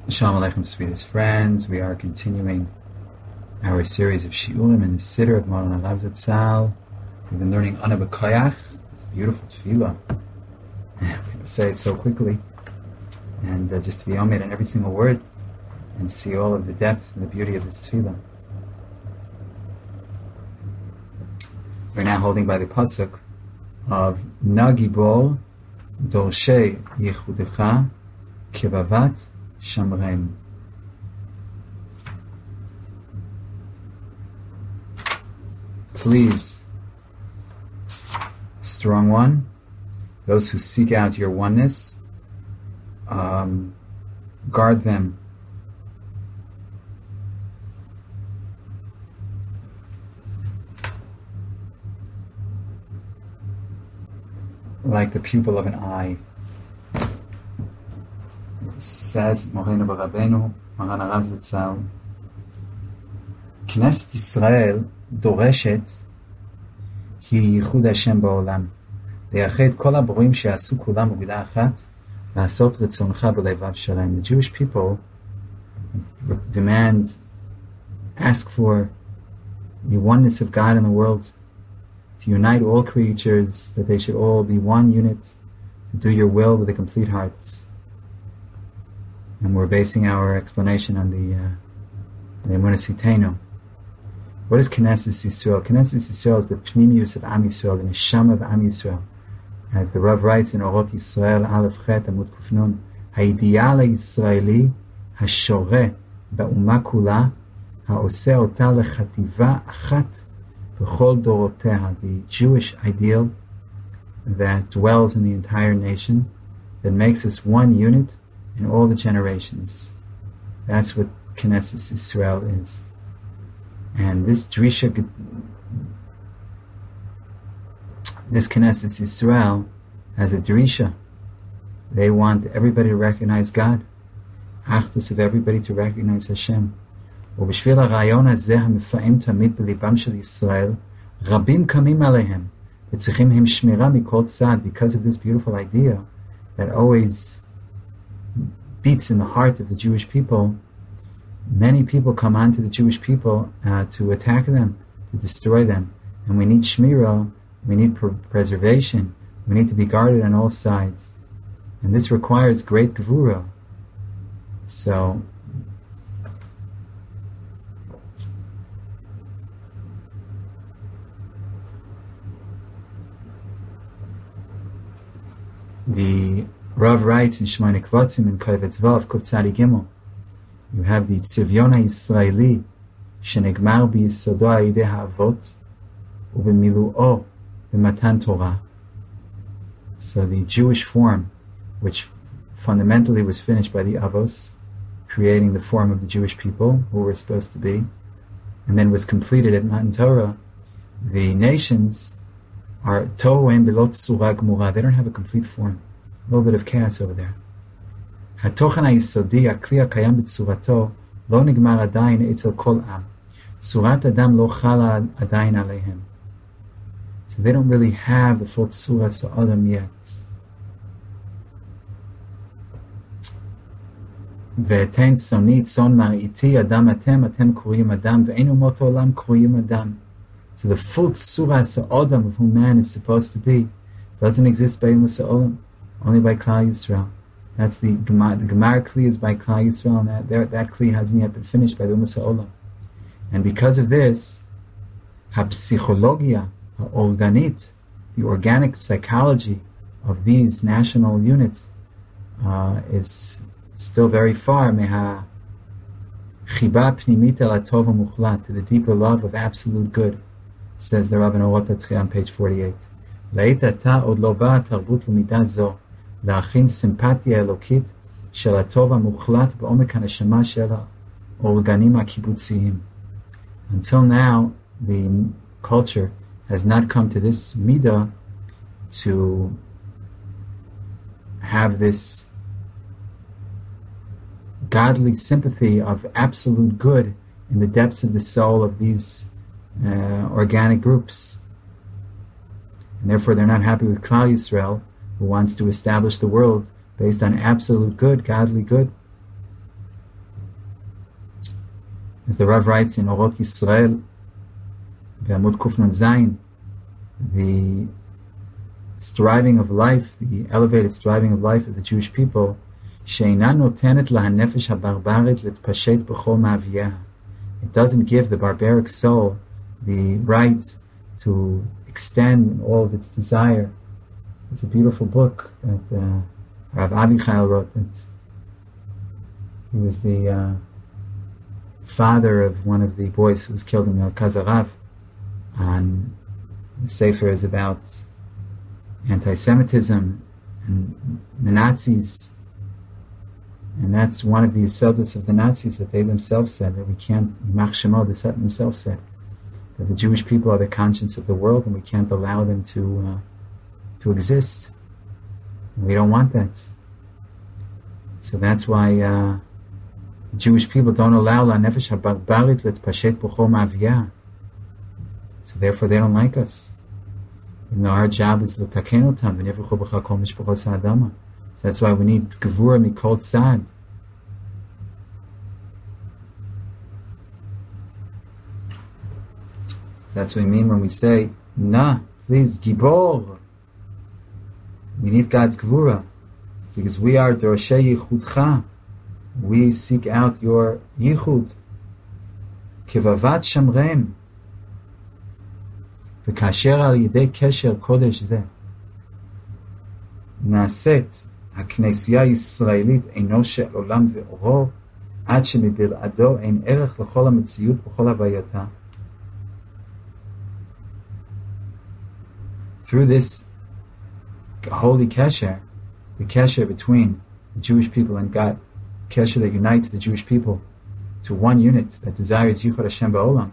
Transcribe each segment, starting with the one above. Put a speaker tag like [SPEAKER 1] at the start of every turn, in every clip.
[SPEAKER 1] Shalom Aleichem, sweetest friends. We are continuing our series of Shiurim in the Siddur of Moran Alav Zatzal. We've been learning Ana B'Koyach. It's a beautiful tefillah. People say it so quickly. And just to be omed in every single word and see all of the depth and the beauty of this tefillah. We're now holding by the pasuk of Nagibol Dolshei Yechudecha Kevavat Shamreim. Please, strong one, those who seek out your oneness, guard them. Like the pupil of an eye. Says Moreinu B'Rabbeinu, Moran Alav Zatzal, Knesset Yisrael דורשת היא ייחוד השם בעולם, לייחד כל הברואים שעשו כולם במידה אחת, לעשות רצונך בלבב שלהם. The Jewish people demand, ask for the oneness of God in the world, to unite all creatures, that they should all be one unit, to do your will with the complete hearts. And we're basing our explanation on the Emunah Sitenu. What is Knesset Yisrael? Knesset Yisrael is the Pnimius of Am Yisrael, the Neshama of Am Yisrael. As the Rav writes in Orot Yisrael, Aleph Chet Amud Kuf Nun, Ha'idiyal Yisraeli Hashoreh Ba'uma Kula Ha'oseh Ota Lechativa Achat B'chol Doroteha. The Jewish ideal that dwells in the entire nation, that makes us one unit in all the generations. That's what Knesset Yisrael is. And this Drisha, this Knesset Yisrael has a Drisha. They want everybody to recognize God. Achdus of everybody to recognize Hashem. ובשביל הרעיון הזה המפעם תמיד בליבם של ישראל, רבים קמים עליהם, וצריכים הם שמירה מכל צד. Because of this beautiful idea that always beats in the heart of the Jewish people, many people come on to the Jewish people to attack them, to destroy them. And we need shmira, we need preservation, we need to be guarded on all sides. And this requires great gevura. So, the Rav writes in Shemona Kvatzim in Kovetz Vav, Kuf Tzadi Gimel, you have the Tzivyon HaYisraeli Shenegmar B'Yisodo Ha'idei Ha'avot U'B'Milu'o B'Matan Torah. So the Jewish form, which fundamentally was finished by the Avos, creating the form of the Jewish people who were supposed to be, and then was completed at Matan Torah. The nations are Tohu'en B'Lo Tzura Gmura. They don't have a complete form. A little bit of chaos over there. התוכן היסודי, הכלי הקיים בצורתו, לא נגמר עדיין אצל כל עם. צורת אדם לא חלה עדיין עליהם. So they don't really have the full צורת Adam yet. ואתן צוני צאן מרעיתי אדם אתם קרויים אדם, ואין אומות העולם קרויים אדם. So the full צורת Adam of whom man is supposed to be doesn't exist by Emunah Olam, only by Klal Yisrael. That's the Gemar. The Gemar Kli is by Klal Yisrael, and that Kli hasn't yet been finished by the Emunah Olam. And because of this, ha-psichologia, ha-organit, the organic psychology of these national units is still very far meha chiba pnimit el hatov ha'muchlat, to the deeper love of absolute good, says the Rav in Orot Atchia on page 48. La'it ata od lo ba'a tarbut l'midah zo, להכין סימפתיה אלוקית של הטוב המוחלט בעומק הנשמה של האורגנים הקיבוציים. Until now, the culture has not come to this midah to have this godly sympathy of absolute good in the depths of the soul of these organic groups. And therefore they're not happy with Klal Yisrael, who wants to establish the world based on absolute good, godly good. As the Rav writes in Orot Yisrael, Be'amud Kuf Nun Zayin, the striving of life, the elevated striving of life of the Jewish people, she'eina notenet lahanefesh habarbarit litpashet b'chol ma'aviyeha. It doesn't give the barbaric soul the right to extend in all of its desire. It's a beautiful book that Rav Avichail wrote. He was the father of one of the boys who was killed in Mרכז הרב, and the Sefer is about anti-Semitism and the Nazis, and that's one of the yesodus of the Nazis, that they themselves said that we can't, Yimach Shemo, the Set themselves said that the Jewish people are the conscience of the world and we can't allow them to exist. We don't want that. So that's why the Jewish people don't allow la nefesh habarbarit letpashet b'chol ma'aviyah. So therefore they don't like us. Even though our job is l'taken otam v'nevruchu b'cha kol mishpachos ha'adama. So that's why we need gevura mikol tzad. That's what we mean when we say, nah, please, gibor. We need God's gevura, because we are dorshei yichudcha. We seek out your yichud. Kevavat shamrem. V'kasher al yidei kesher kodesh zeh. Naset הכנסייה הישראלית אינו של עולם ואורו, עד שמבלעדו אין ערך לכל המציאות בכל הווייתה. Through this holy kesher, the kesher between the Jewish people and God, kesher that unites the Jewish people to one unit that desires Yichud Hashem Ba'olam,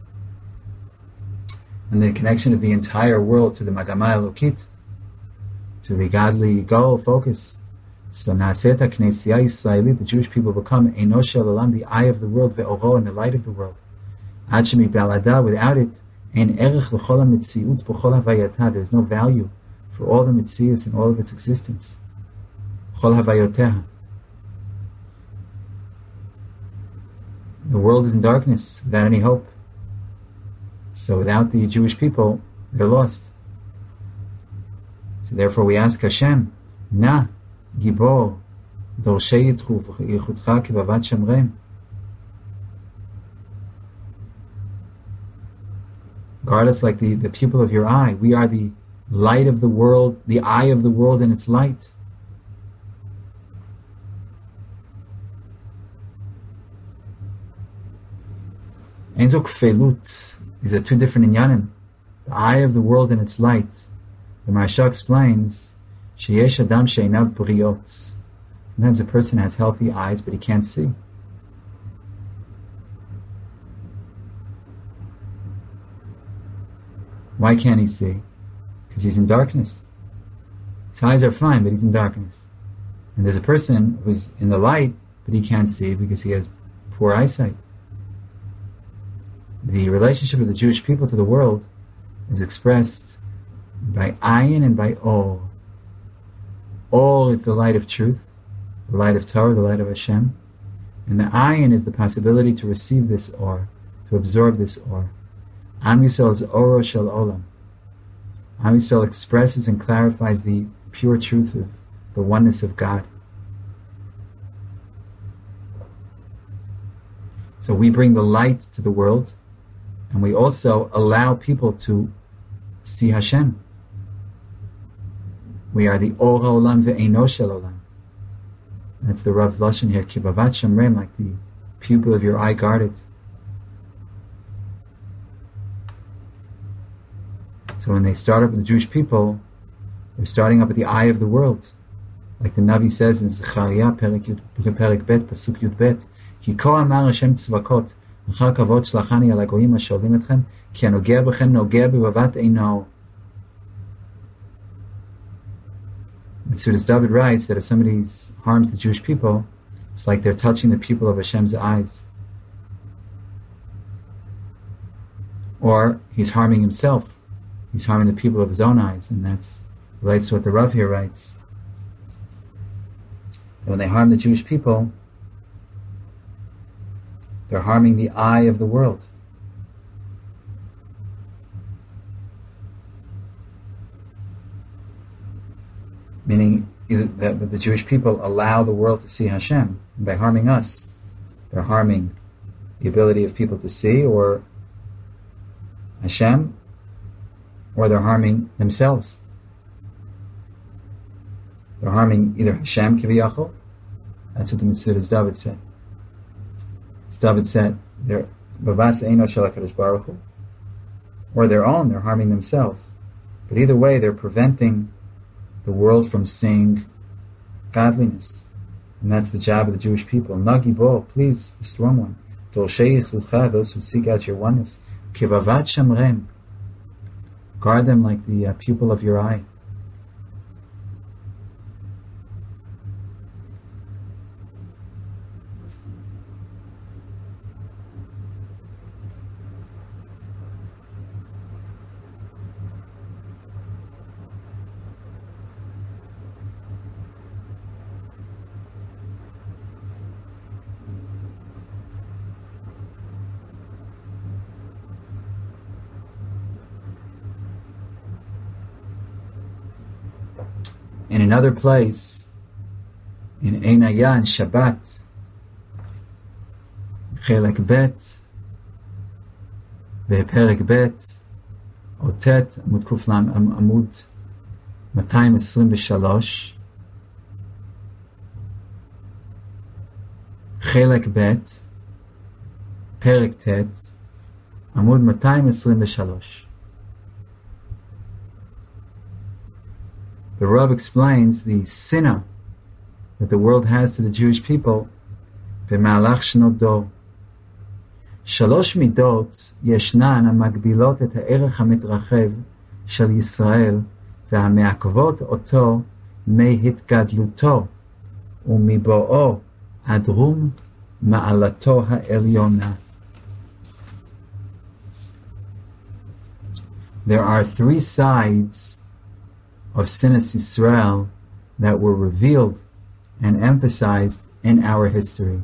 [SPEAKER 1] and the connection of the entire world to the Magama Elokit, to the godly goal, focus. So Na'aset HaKnesiya Yisraelit, the Jewish people become Eino Shel Olam, the eye of the world, Ve'oro, and the light of the world. Ad Shemib'alada, without it, Ein Erech L'chol HaMetziut B'chol Havayata, there is no value for all the Metzius and all of its existence. B'chol Havayoteha. The world is in darkness, without any hope. So without the Jewish people, they're lost. So therefore we ask Hashem, Na, Gibor, Dorshei Yichudcha Kevavat Shamrem. Guard us like the pupil of your eye. We are the light of the world, the eye of the world and its light. Enzo Kfelut. These are two different inyanim. The eye of the world and its light. The Maharsha explains, Sheyesh Adam Sheinav Briot. Sometimes a person has healthy eyes, but he can't see. Why can't he see? Because he's in darkness. His eyes are fine, but he's in darkness. And there's a person who's in the light, but he can't see because he has poor eyesight. The relationship of the Jewish people to the world is expressed by ayin and by or. Or is the light of truth, the light of Torah, the light of Hashem. And the ayin is the possibility to receive this or, to absorb this or. Am Yisrael is Oro Shel Olam. Am Yisrael expresses and clarifies the pure truth of the oneness of God. So we bring the light to the world, and we also allow people to see Hashem. We are the Or Olam ve'eino Shel Olam. That's the Rav's lashon here, Kibavat Shamrem, like the pupil of your eye guarded. So when they start up with the Jewish people, they're starting up at the eye of the world. Like the Navi says in Zechariah, Perek Bet, Pasuk Yud Bet, Ki ko amar Hashem tzvakot, achar kavod shlachani al hagoyim asholim etchem, ki hanogeh bechem nogeh bevavat eino. Metzudas David writes that if somebody harms the Jewish people, it's like they're touching the pupil of Hashem's eyes. Or he's harming himself. He's harming the people of his own eyes, and that relates to what the Rav here writes. When they harm the Jewish people, They're harming the eye of the world. Meaning that the Jewish people allow the world to see Hashem. And by harming us, they're harming the ability of people to see or Hashem, or they're harming themselves. They're harming either Hashem Kiviyachol, that's what the Mitzvah David said. As David said, they're Babas Eino Shel HaKadosh Baruch Hu, or their own, they're harming themselves. But either way, they're preventing the world from seeing godliness. And that's the job of the Jewish people. Nagi bo, please, the strong one. Dolshei Yichlucha, those who seek out your oneness. Kivavat Shamrem, guard them like the pupil of your eye. In another place, in Einaya and Shabbat, Chelek Bet, Perek Bet, Otet, Amud Kuflam, Amud 223, Chelek Bet, Perek Tet, Amud 223. The Rav explains the sinna that the world has to the Jewish people. B'malach shnot dor. Shalosh midot yesnan המגבילות את הערך המתרחב של ישראל והמעכבות אותו מהתגדלותו ומבואו עד רום מעלתו העליונה. There are three sides of Sinas Yisrael that were revealed and emphasized in our history.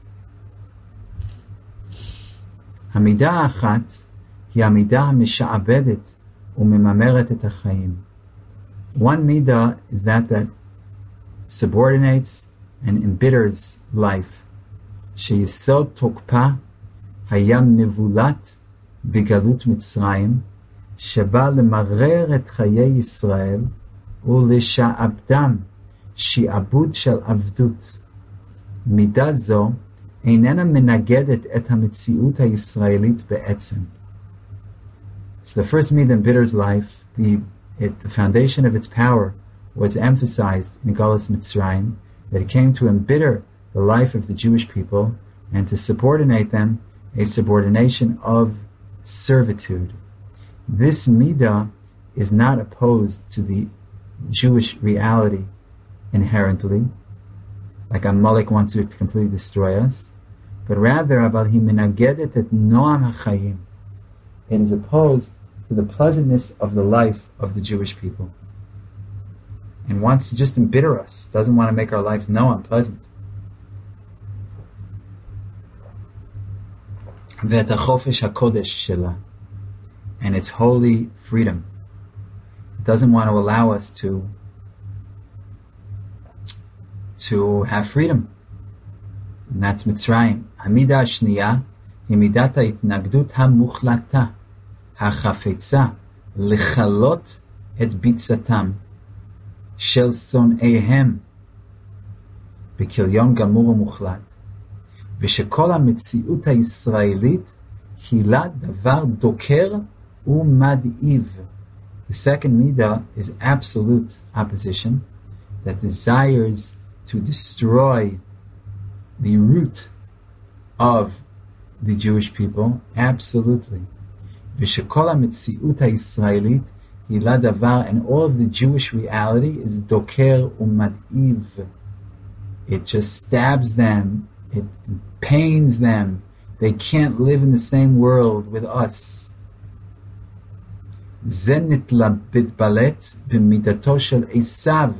[SPEAKER 1] Hamidah achat hi hamidah misha'abedet umemameret et hachayim. One midah is that subordinates and embitters life. Sheyisod tokpa hayam mevulat begalut Mitzrayim שבא למרר את חיי ישראל ולשעבדם שעבוד של עבדות. מידה זו איננה מנגדת את המציאות הישראלית בעצם. So the first midah embitters life, the foundation of its power was emphasized in Galus Mitzrayim, that it came to embitter the life of the Jewish people and to subordinate them a subordination of servitude. This midah is not opposed to the Jewish reality inherently, like Amalek wants to completely destroy us, but rather abal hi menagedet et noam hachayim. It is opposed to the pleasantness of the life of the Jewish people, and wants to just embitter us. Doesn't want to make our lives noam pleasant. Ve'et hachofesh hakodesh shela, and its holy freedom. It doesn't want to allow us to have freedom. And that's Mitzrayim. Hamida Shniya, Himidata Itnagdut HaMuchlata, HaChafetza, Lechalot et Bitzatam, Shel Son'ehem, B'Kilyon Gamur Muchlat, V'Shekol HaMetziut HaYisraelit, Hila Davar Doker Umad'iv. The second midah is absolute opposition that desires to destroy the root of the Jewish people, absolutely. V'shekol ha-metziut ha-Yisraelit hila davar, and all of the Jewish reality is doker umad'iv. It just stabs them, it pains them. They can't live in the same world with us. זה מתבלט במידתו של עשיו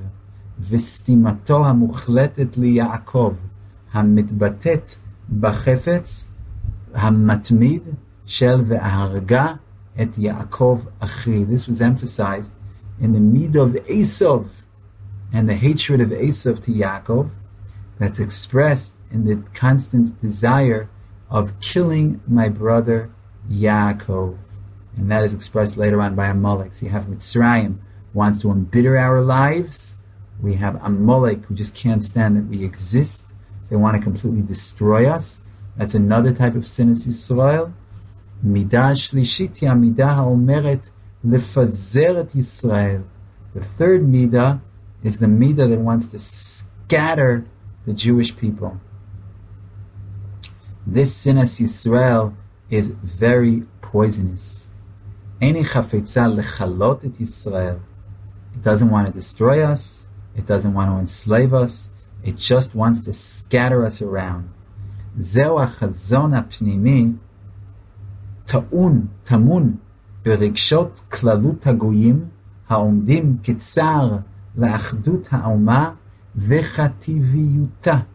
[SPEAKER 1] וסתימתו המוחלטת ליעקב, המתבטאת בחפץ Hamatmid shel ve'aharga et Yaakov achi. This was emphasized in the mid of Esav and the hatred of Esav to Yaakov. That's expressed in the constant desire of killing my brother Yaakov. And that is expressed later on by Amalek. So you have Mitzrayim, who wants to embitter our lives. We have Amalek, who just can't stand that we exist. So they want to completely destroy us. That's another type of sinas Yisrael. Midah shlishit midah ha'omeret lefazer et Yisrael. The third midah is the midah that wants to scatter the Jewish people. This sinas Yisrael is very poisonous. Eini chafetza lechalot et Yisrael. It doesn't want to destroy us. It doesn't want to enslave us. It just wants to scatter us around. Zeu hachazon hapnimi tamun berigshot klalut hagoyim haomdim ketzar leachdut haoma vechativiyuta.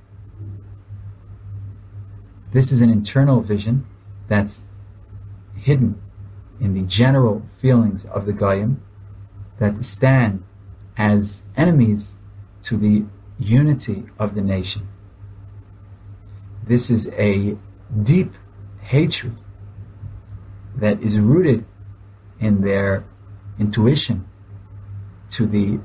[SPEAKER 1] This is an internal vision that's hidden in the general feelings of the Goyim that stand as enemies to the unity of the nation. This is a deep hatred that is rooted in their intuition to the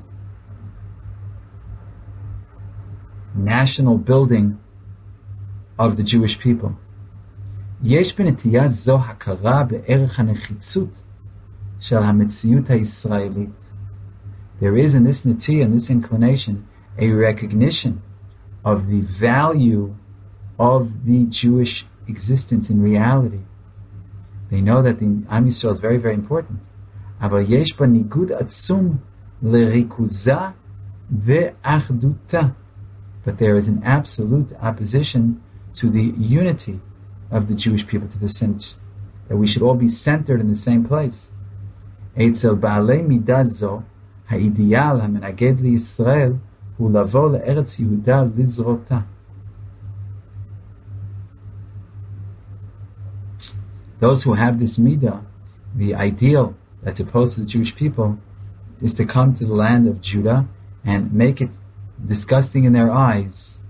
[SPEAKER 1] national building of the Jewish people. יש בנטייה זו הכרה בערך הנחיצות של המציאות הישראלית. There is in this netiya, in this inclination, a recognition of the value of the Jewish existence in reality. They know that the Am Yisrael is very, very important. אבל יש בה ניגוד עצום לריכוזה ואחדותה. But there is an absolute opposition to the unity of the Jewish people, to the sense that we should all be centered in the same place. אצל בעלי מידה זו, האידיאל המנגד לישראל הוא לבוא לארץ יהודה לזרותה. Those who have this midah, the ideal that's opposed to the Jewish people, is to come to the land of Judah and make it disgusting in their eyes.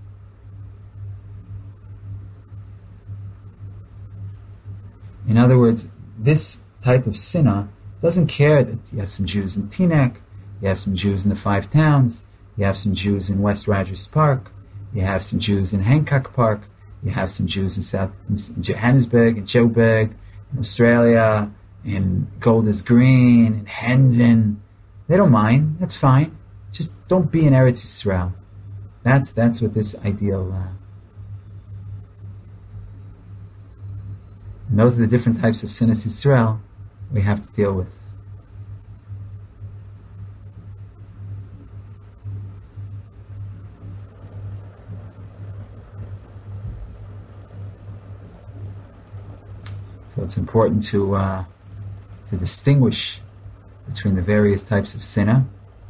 [SPEAKER 1] In other words, this type of sinah doesn't care that you have some Jews in Teaneck, you have some Jews in the Five Towns, you have some Jews in West Rogers Park, you have some Jews in Hancock Park, you have some Jews in Johannesburg, in Joburg, in Australia, in Golders Green, in Hendon. They don't mind. That's fine. Just don't be in Eretz Yisrael. That's what this ideal. And those are the different types of sinas Yisrael we have to deal with. So it's important to distinguish between the various types of sinah.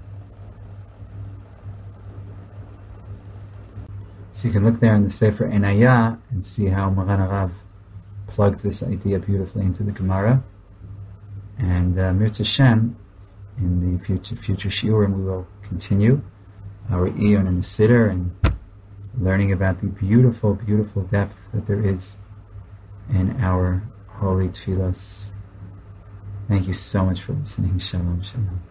[SPEAKER 1] So you can look there in the Sefer Enaya and see how Maran Arav plugs this idea beautifully into the Gemara. And Mirz Hashem, in the future shiurim, we will continue our Iyun and the Siddur and learning about the beautiful, beautiful depth that there is in our holy tefillas. Thank you so much for listening. Shalom, shalom.